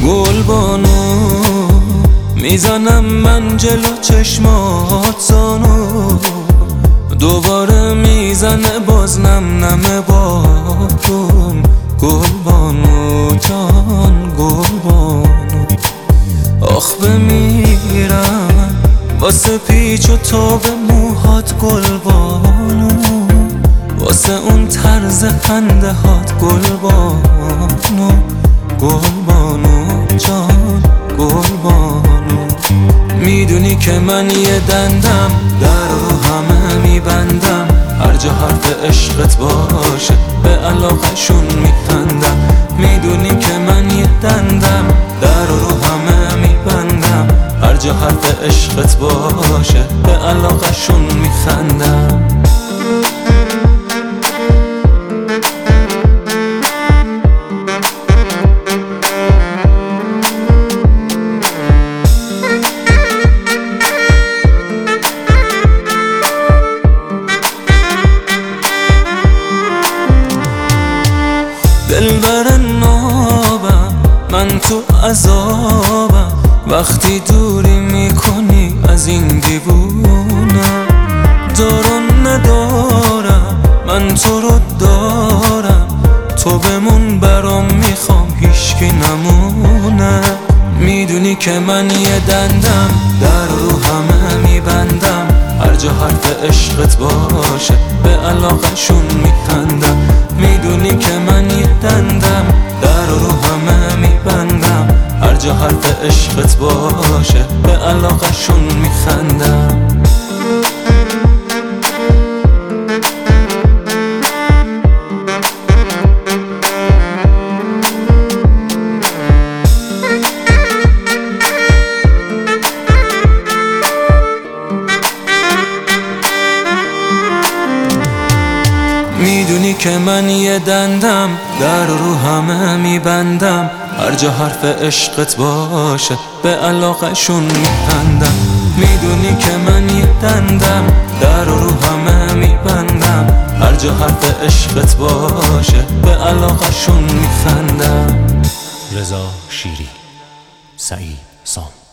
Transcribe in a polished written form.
گلبانو میزنم من جلو چشمات زانو، دوباره میزنه باز نم نم بارون. گلبانو جان گلبانو، آخ بمیرم واسه پیچ و تاب موهات گلبانو، واسه اون طرز خنده هات گلبانو. گلبانو جان گلبانو، میدونی که من یه دندم در رو همه میبندم، هر جا حرف عشقت باشه به علاقشون میخندم. میدونی که من یه دندم در رو همه میبندم، هر جا حرف عشقت باشه به علاقشون میخندم. دلبر نابم من تو عذابم، وقتی دوری میکنی از این دیوونم. دارم ندارم من تو رو دارم، تو بمون برام میخوام هیچکی نمونه. میدونی که من یه دندم در رو همه میبندم، هر جا حرف عشقت باشه به علاقشون میخندم. میدونی که من یه دندم در رو همه میبندم، هر جا حرف عشقت باشه به علاقشون میخندم. میدونی که من یه دندم در رو همه میبندم، هر جا حرف عشقت باشه به علاقشون میخندم. میدونی که من یه دندم در رو همه میبندم، هر جا حرف عشقت باشه به علاقشون میخندم. رضا شیری، سعید سام.